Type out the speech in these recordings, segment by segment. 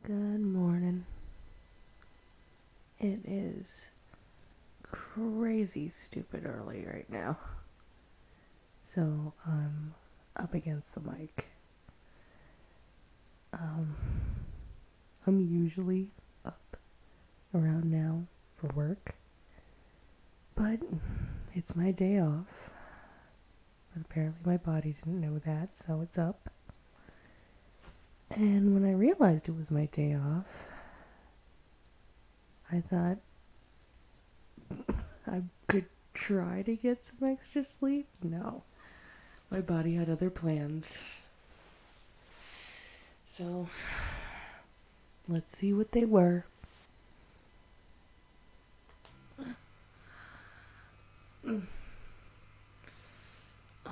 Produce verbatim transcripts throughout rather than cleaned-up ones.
Good morning. It is crazy stupid early right now. So I'm up against the mic. Um, I'm usually up around now for work, but it's my day off. But apparently my body didn't know that, so it's up. And when I realized it was my day off, I thought I could try to get some extra sleep. No, my body had other plans. So, let's see what they were. Mm. Oh.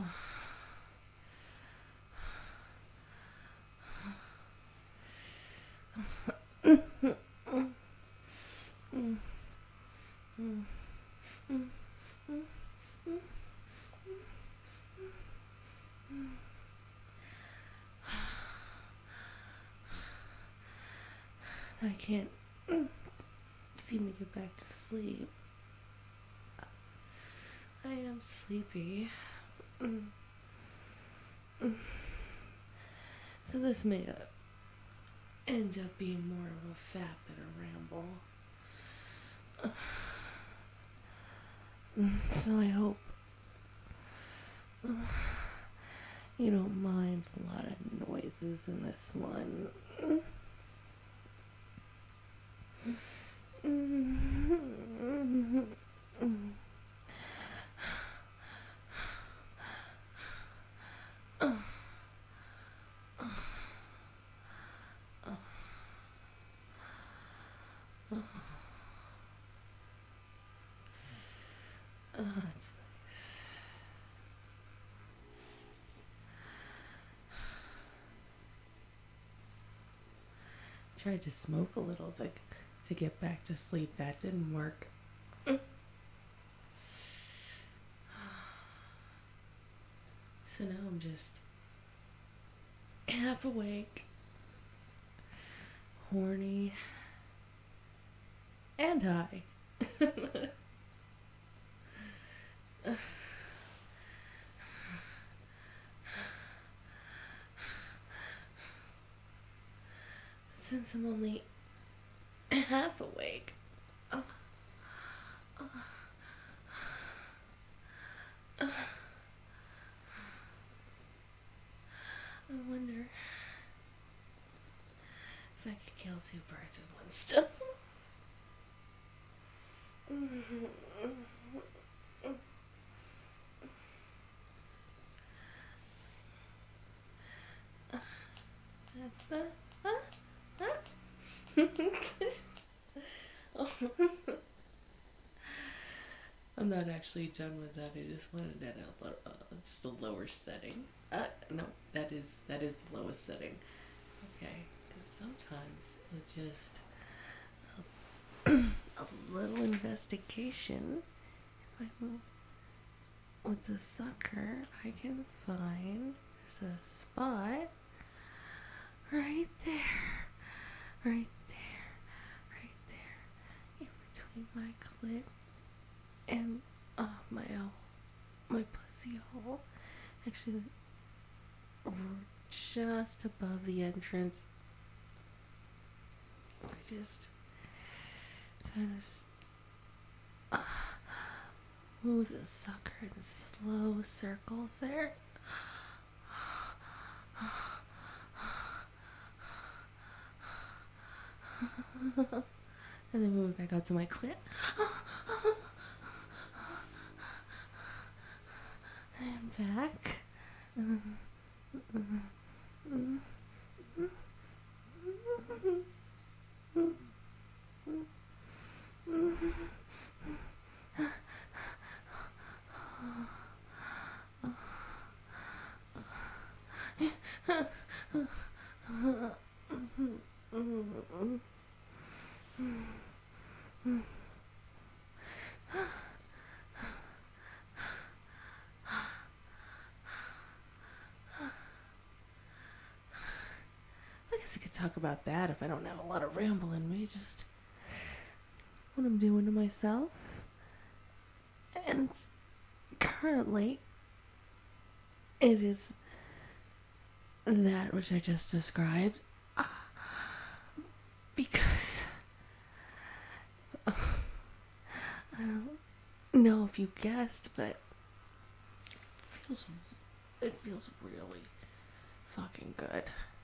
I can't seem to get back to sleep. I am sleepy. So this may end up being more of a fap than a ramble. So I hope you don't mind a lot of noises in this one. Oh, that's nice. Tried to smoke a little to, to get back to sleep. That didn't work. So now I'm just half awake, horny, and high. Since I'm only half awake, oh, oh, oh, I wonder if I could kill two birds with one stone. I'm not actually done with that. I just wanted that at uh, just a lower setting. Uh, no, that is that is the lowest setting. Okay, because sometimes with just a, a little investigation, if I move with the sucker, I can find there's a spot right there, right there, right there, in between my clit and uh, my uh, my pussy hole. Actually, just above the entrance. I just kind of uh, move the sucker in slow circles there. And then move back out to my clit. And back. I guess I could talk about that if I I don't have a lot of ramble in me, just what I'm doing to myself. And currently, it is that which I just described. Because I don't know if you guessed, but it feels, it feels really fucking good.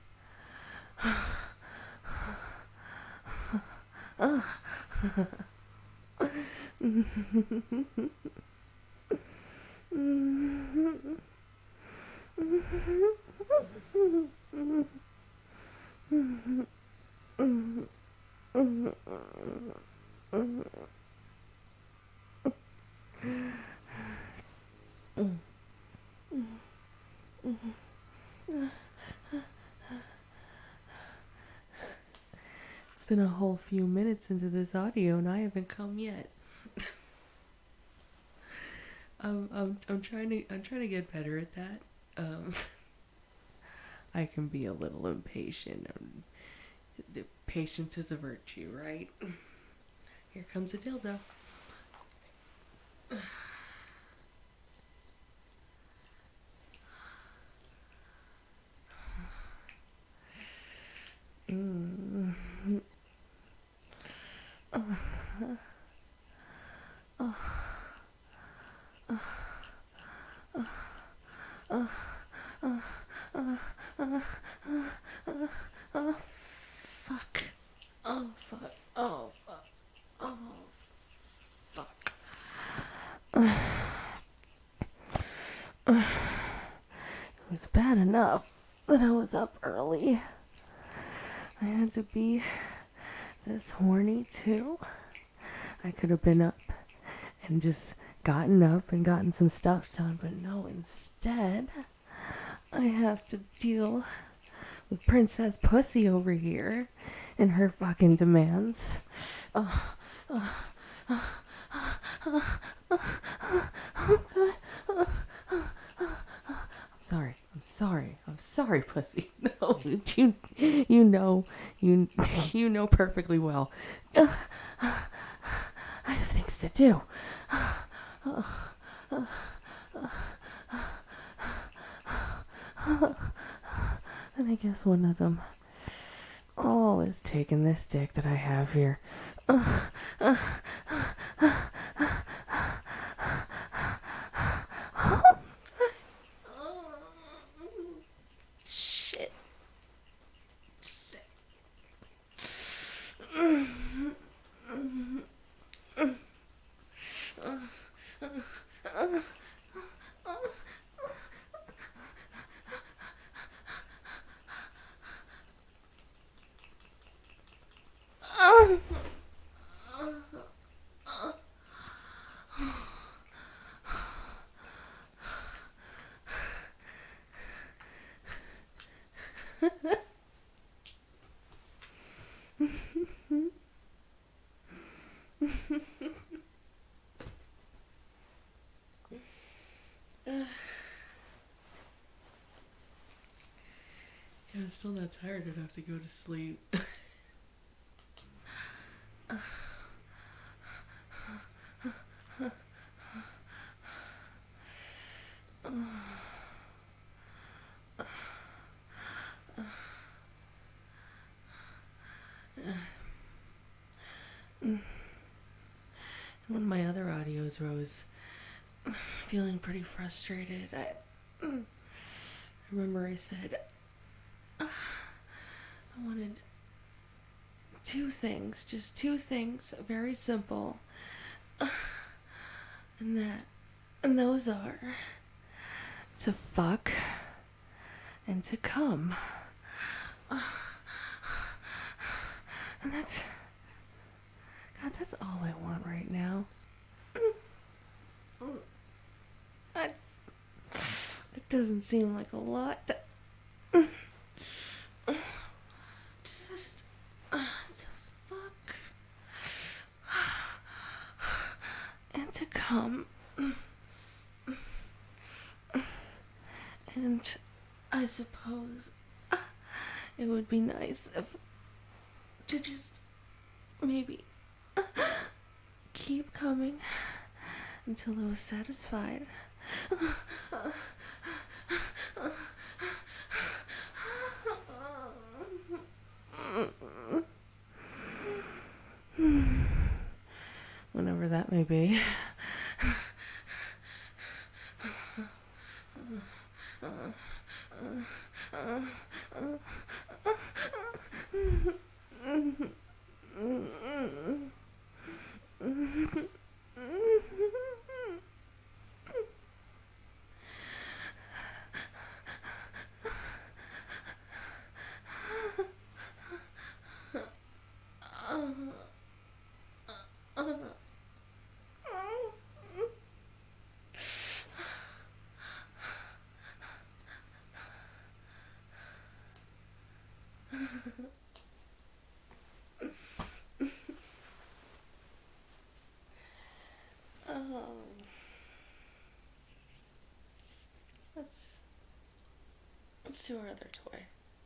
It's been a whole few minutes into this audio and I haven't come yet. I'm, I'm, I'm trying to, I'm trying to get better at that. Um, I can be a little impatient. The patience is a virtue, right? Here comes a dildo. Mm. Uh, uh, uh, uh, uh, uh, uh, uh, uh, uh, fuck. Oh, fuck. Oh, fuck. Oh, fuck. Uh, uh, it was bad enough that I was up early. I had to be this horny too. I could have been up and just gotten up and gotten some stuff done, but no, instead I have to deal with Princess Pussy over here and her fucking demands. Uh, uh, uh, uh, uh, uh, uh, uh, I'm sorry. I'm sorry. I'm sorry, Pussy. No, you, you know, you, you know perfectly well. Uh, uh, I have things to do. Uh, uh, uh, uh, uh, and I guess one of them, oh, is taking this dick that I have here. Uh, uh, uh, uh, Shit. Shit. Yeah, I'm still not tired enough to go to sleep. One of my other audios where I was feeling pretty frustrated, I, I remember I said uh, I wanted two things, just two things, very simple, uh, and that, and those are to fuck and to come, uh, and that's, God, that's all I want right now. I, it doesn't seem like a lot. To, just uh, to fuck and to come, and I suppose uh, it would be nice if to just maybe keep coming until I was satisfied. Whenever that may be. um, let's let's do our other toy.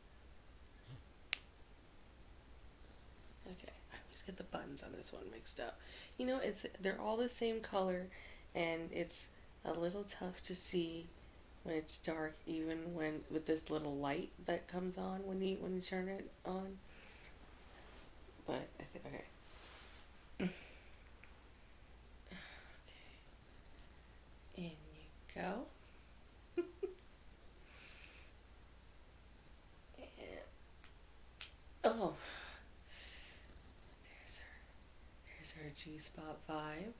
Okay, I always get the buttons on this one mixed up. You know, it's they're all the same color, and it's a little tough to see when it's dark, even when with this little light that comes on when you when you turn it on. But I think okay. Okay. In you go. And, oh, there's her. There's her G-Spot five.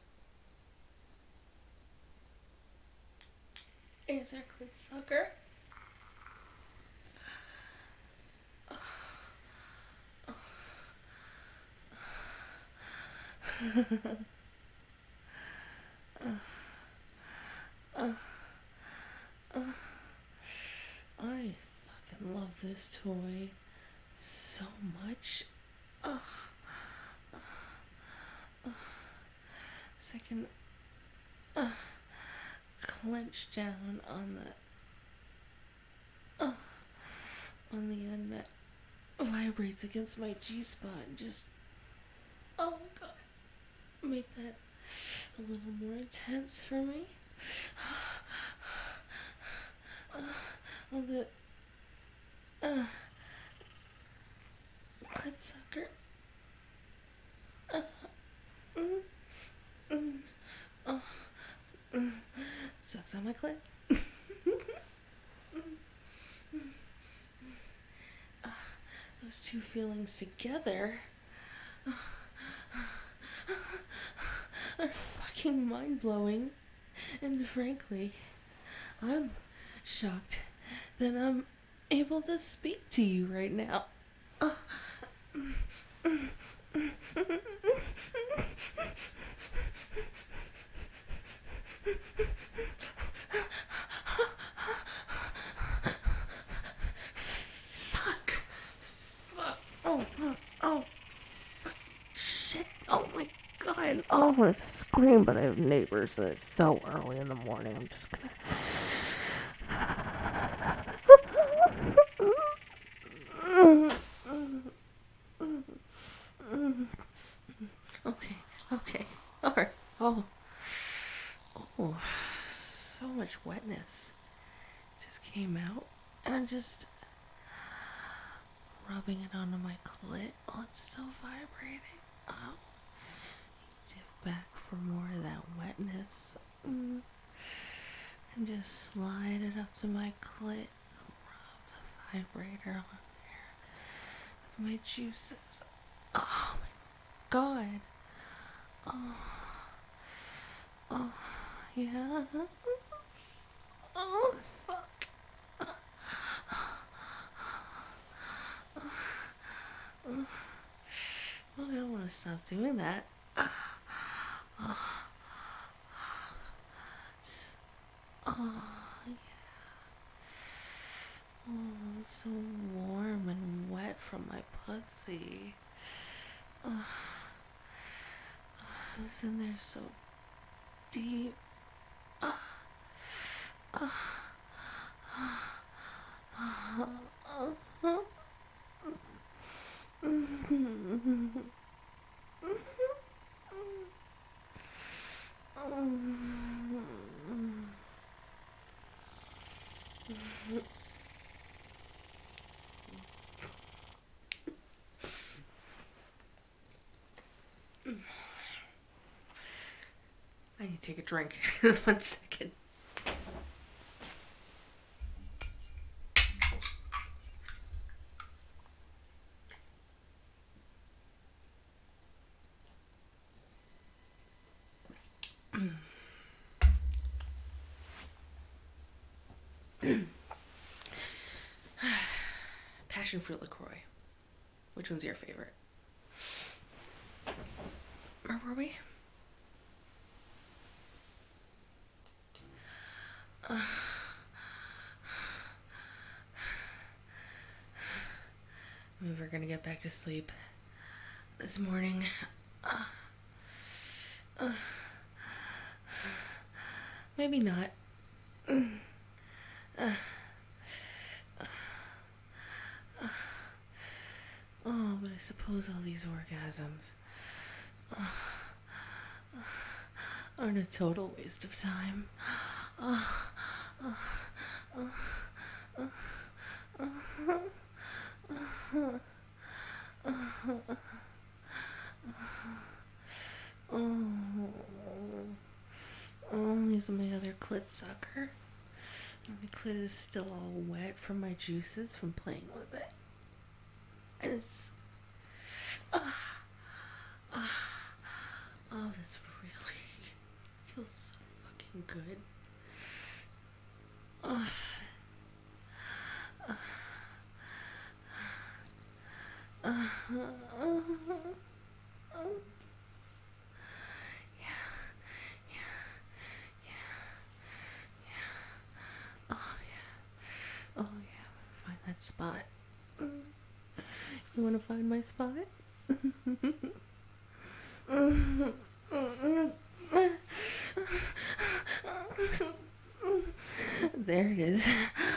Is our clit sucker. Oh. Oh. uh, uh, uh, I fucking love this toy so much. Uh, uh, uh, second. Uh, clench down on the uh, on the end that vibrates against my G-spot and just, oh my god, make that a little more intense for me. Uh, on the uh, clit sucker. Uh, mm, mm, oh. Mm, sucks on my clit. uh, those two feelings together uh, are fucking mind-blowing. And frankly, I'm shocked that I'm able to speak to you right now. Uh, Fuck. Fuck. Oh, fuck. Oh, fuck. Shit. Oh my god. Oh, I want to scream, but I have neighbors and it's so early in the morning. I'm just gonna. Okay. Okay. Alright. Oh. Oh. So much wetness just came out, and I'm just rubbing it onto my clit while it's still vibrating. Oh, dip back for more of that wetness, mm. and just slide it up to my clit. Rub the vibrator on there with my juices. Oh my god. Oh. Oh. Yeah. Oh, fuck. Oh, I don't want to stop doing that. Oh, yeah. Oh, it's so warm and wet from my pussy. Oh, I was in there so deep. Uh, uh, uh, uh, uh, take a drink. One second. Passion fruit LaCroix. Which one's your favorite? Where were we? Uh, I'm never gonna get back to sleep this morning. Uh, uh, maybe not. Uh, uh, oh, but I suppose all these orgasms uh, uh, aren't a total waste of time. Uh, uh, uh, uh, uh, uh, uh, uh, oh, oh, here's my other clit sucker. My clit is still all wet from my juices from playing with it. And it's, ah, ah, oh, this really feels so fucking good. Uh, uh, uh, uh, uh, yeah, yeah, yeah, yeah. Oh yeah, oh yeah. Find that spot. You want to find my spot? There it is.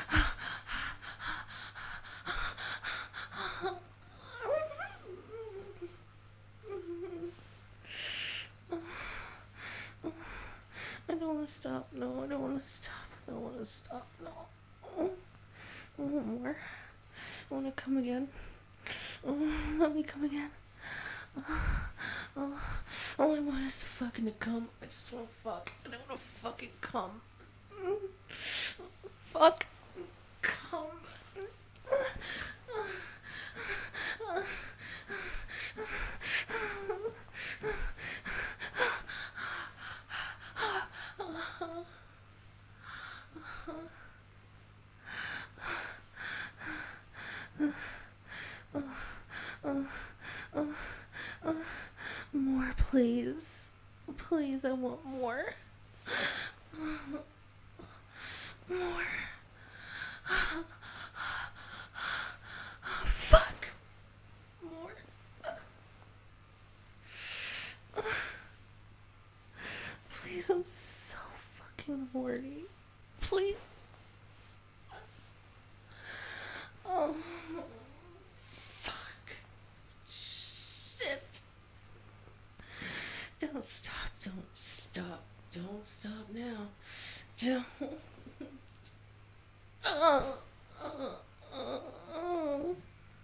I don't want to stop. No, I don't want to stop. I don't want to stop. No. I want more. I want to come again. Oh, let me come again. Oh, oh, all I want is fucking to come. I just want to fuck. I don't want to fucking come. Fuck. Come. More, please. Please, I want more. More. Fuck. More. Please, I'm so fucking horny. Please. Oh. Fuck. Shit. Don't stop. Don't stop. Don't stop now. Don't. Oh. Oh. Oh. Oh.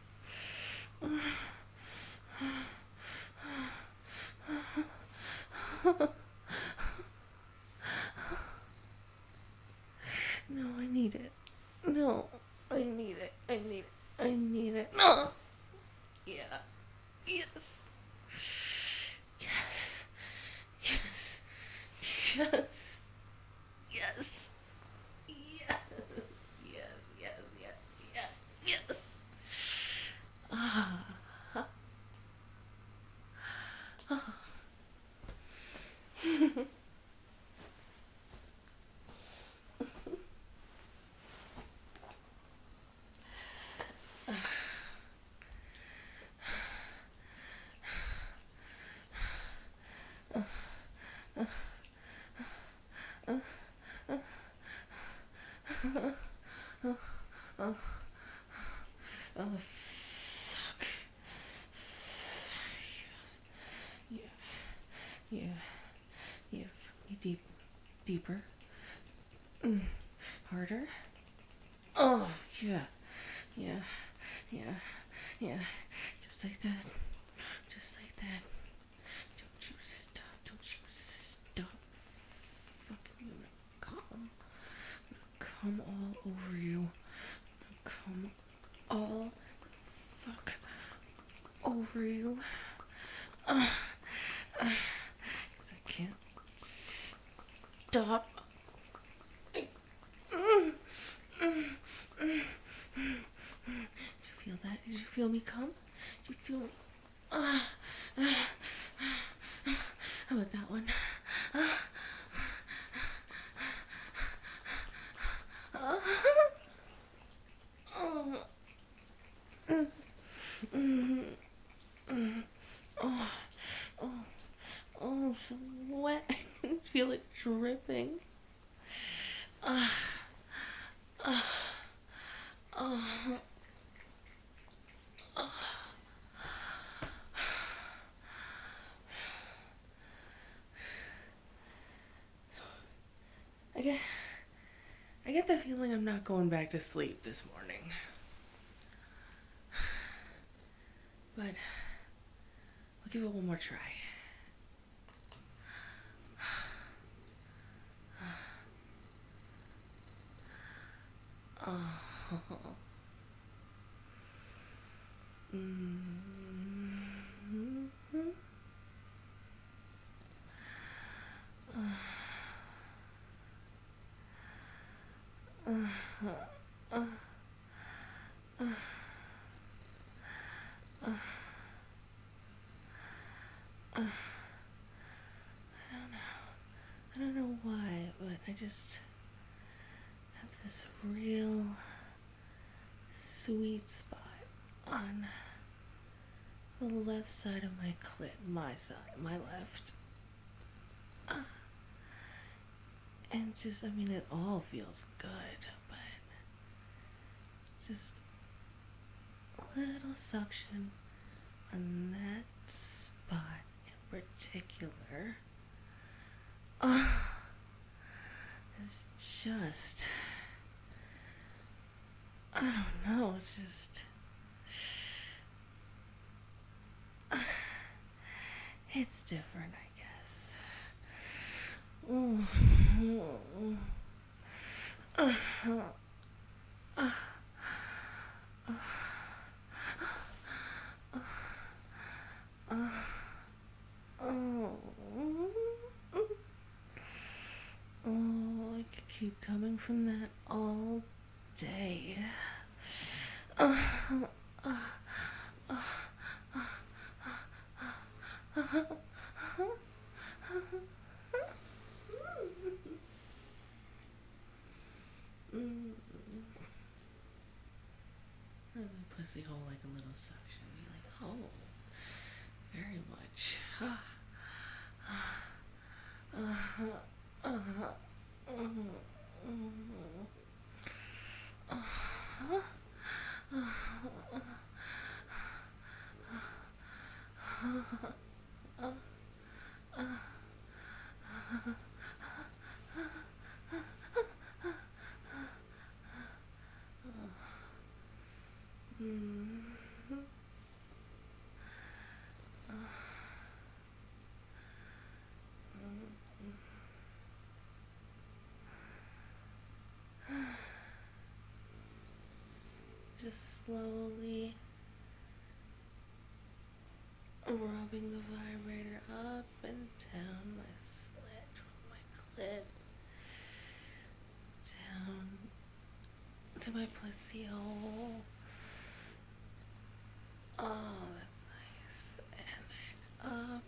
No, I need it. No, I need it. I need it. I need it. No. Yeah. Yes. Yes. Yes. Yes. Yes. Yes. Yes. Yes. Yes. Yes. Yes. Ah. Ah. Oh, fuck. Yeah. Yeah. Yeah. Fuck me deep. Deeper. Mm. Harder. Oh, yeah. Yeah. Yeah. Yeah. Just like that. Just like that. Don't you stop. Don't you stop. over you. Uh, uh, 'cause I can't stop. I, mm, mm, mm, mm. Did you feel that? Did you feel me come? Did you feel me? Uh, uh, uh, how about that one? Uh, uh, oh, mm, mm, mm, oh, oh, oh, so wet. I can feel it dripping. Uh, uh, uh, uh. I get, I get the feeling I'm not going back to sleep this morning. But I'll give it one more try. Oh. Mm-hmm. Uh. Uh. Uh. Uh. Uh. Uh. I don't know. I don't know why, but I just have this real sweet spot on the left side of my clit, my side, my left. Uh, and just, I mean, it all feels good, but just a little suction on that spot in particular. Uh, it's just, I don't know, it's just, uh, it's different, I guess. Mm. Uh, uh, uh, uh, oh. Oh, I could keep coming from that all day. Uh, uh, uh, uh, uh, uh, mm. My pussy hole like a little suction. You're like, oh, very much. Uh, uh, uh, uh, uh, just slowly rubbing the vibrator up and down my slit from my clit down to my pussy hole. Oh, that's nice. And up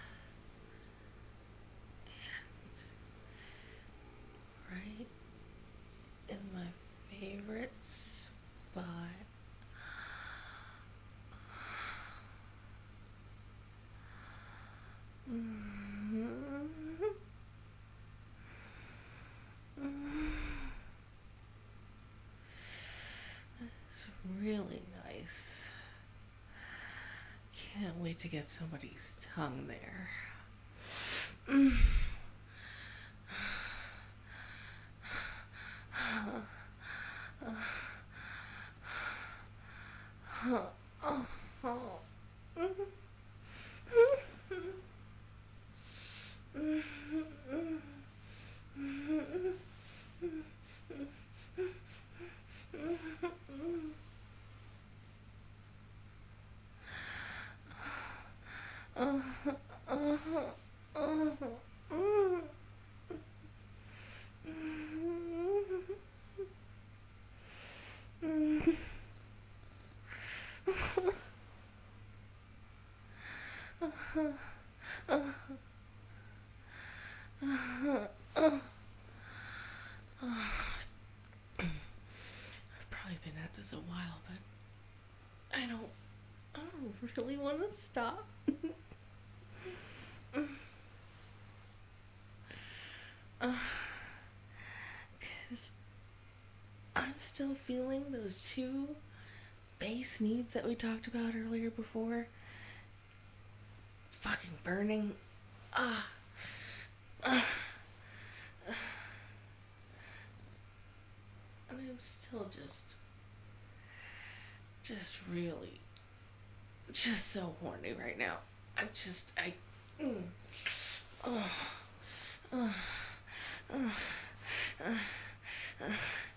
and right in my favorite spot. Mm-hmm. Mm-hmm. It's really nice. Can't wait to get somebody's tongue there. Mm. Uh, uh, uh, uh, I've probably been at this a while, but I don't, I don't really want to stop. Because I'm still feeling those two base needs that we talked about earlier before. Fucking burning. Ah. Ah. And I'm still just, just really, just so horny right now. I'm just, I, mm, oh, oh, oh, uh, uh,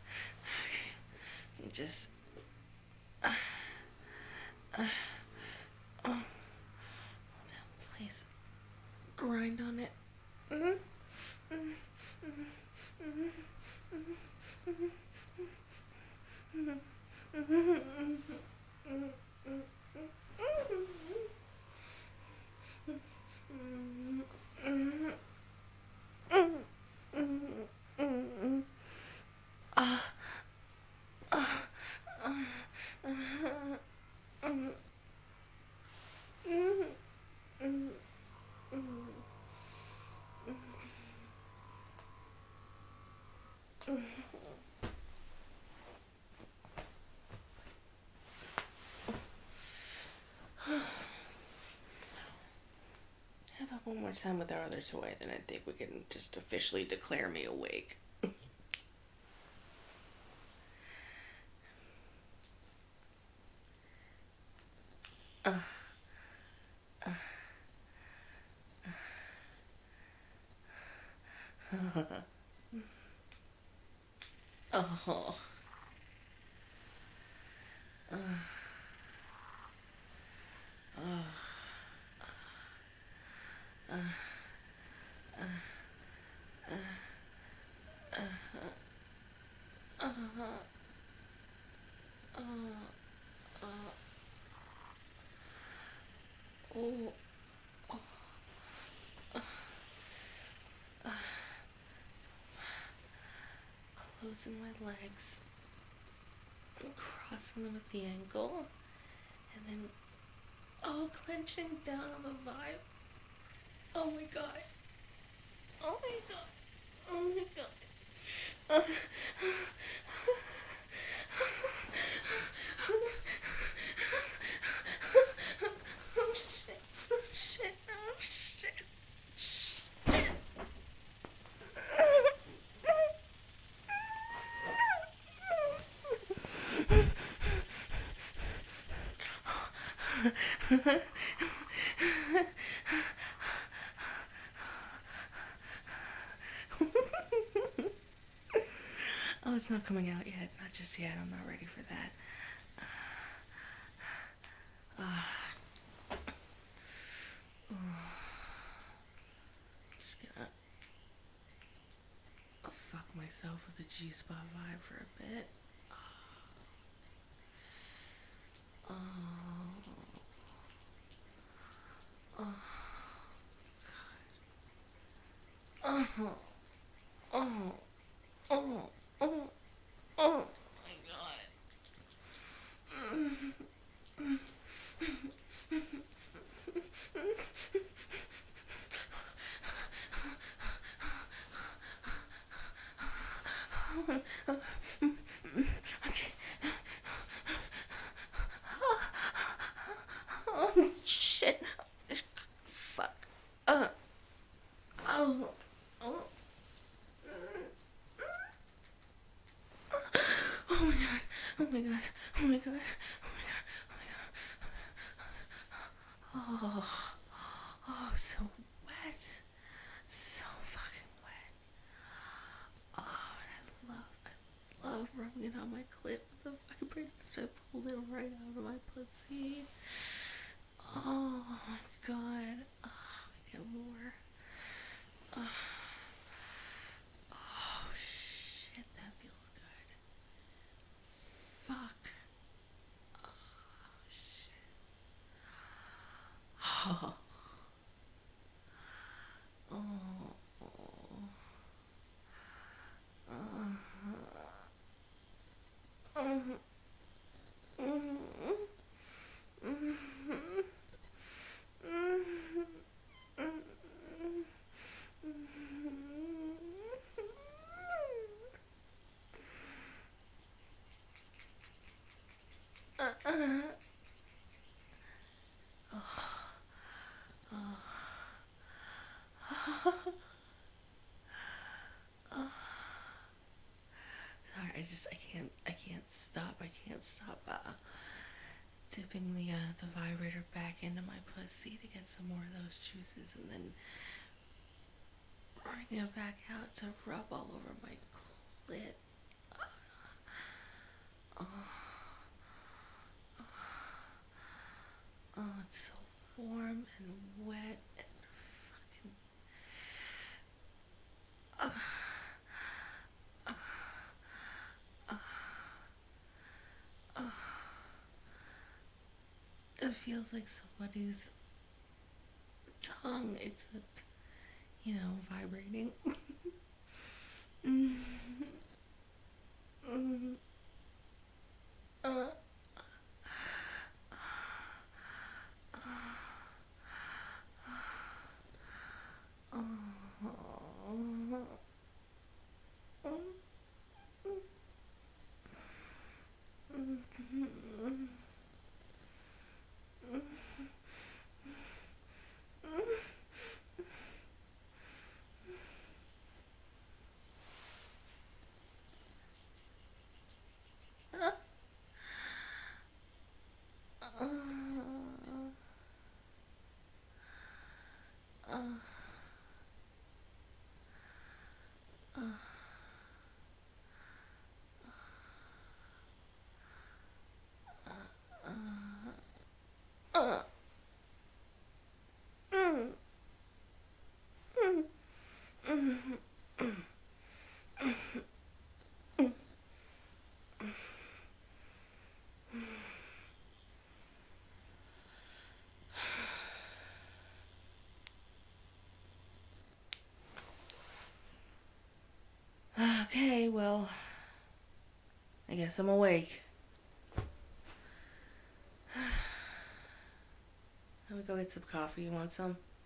okay, just, uh, uh, oh, that place, grind on it. Mm-hmm. Mm-hmm. Mm-hmm. Mm-hmm. Have that one more time with our other toy, then I think we can just officially declare me awake. uh, uh, uh. Oh. Uh. Uh. Uh. Uh. Uh. Uh. Uh. Uh. Uh. Oh. Oh. Uh. Uh. Closing my legs, crossing them at the ankle, and then, oh, clenching down on the vibe. Oh my god. Oh my god. Oh my god. Uh, oh shit. Oh shit. Oh shit. Shit. Oh, it's not coming out yet. Not just yet. I'm not ready for that. Uh, uh, just gonna fuck myself with the G-spot vibe for a bit. Oh. Oh. God. Oh. Oh. Oh. Oh. Oh my god. Okay. Oh shit. Fuck. Uh. Oh. Oh. Oh my god. Oh my god. Oh my god. Oh my god. Oh my god. Oh. Oh, so wet. So fucking wet. Oh, and I love, I love rubbing it on my clit with the vibrator. I pulled it right out of my pussy. Oh my god. Oh. Oh. Sorry, I just I can't I can't stop. I can't stop uh, dipping the uh, the vibrator back into my pussy to get some more of those juices, and then bring it back out to rub all over my clit. Oh, oh, it's so warm and wet and fucking. Uh, uh, uh, uh. It feels like somebody's tongue. It's a, you know, vibrating. mm-hmm. Mm-hmm. Uh. Okay, well, I guess I'm awake. Let me go get some coffee. You want some?